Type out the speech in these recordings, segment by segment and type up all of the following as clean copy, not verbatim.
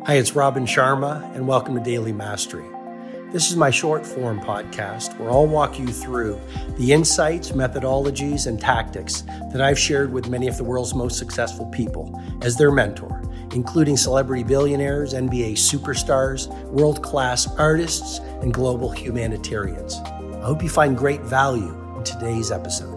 Hi, it's Robin Sharma, and welcome to Daily Mastery. This is my short-form podcast where I'll walk you through the insights, methodologies, and tactics that I've shared with many of the world's most successful people as their mentor, including celebrity billionaires, NBA superstars, world-class artists, and global humanitarians. I hope you find great value in today's episode.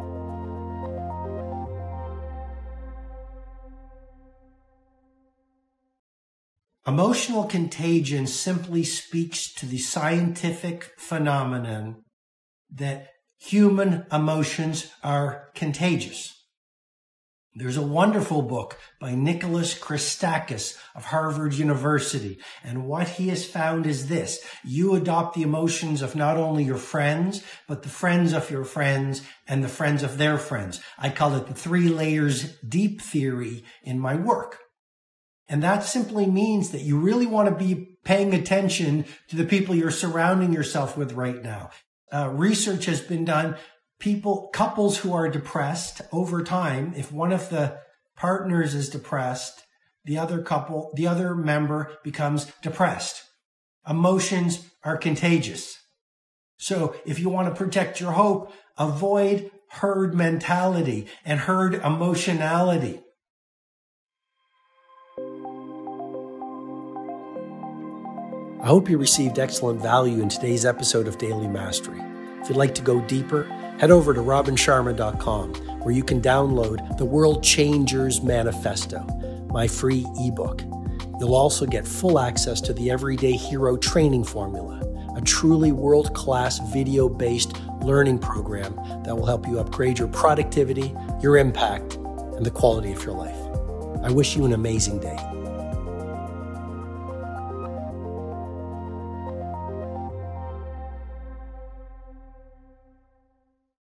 Emotional contagion simply speaks to the scientific phenomenon that human emotions are contagious. There's a wonderful book by Nicholas Christakis of Harvard University, and what he has found is this: you adopt the emotions of not only your friends, but the friends of your friends and the friends of their friends. I call it the 3 layers deep theory in my work. And that simply means that you really want to be paying attention to the people you're surrounding yourself with right now. Research has been done. Couples who are depressed over time, if one of the partners is depressed, the other member becomes depressed. Emotions are contagious. So if you want to protect your hope, avoid herd mentality and herd emotionality. I hope you received excellent value in today's episode of Daily Mastery. If you'd like to go deeper, head over to robinsharma.com, where you can download the World Changers Manifesto, my free ebook. You'll also get full access to the Everyday Hero Training Formula, a truly world-class video-based learning program that will help you upgrade your productivity, your impact, and the quality of your life. I wish you an amazing day.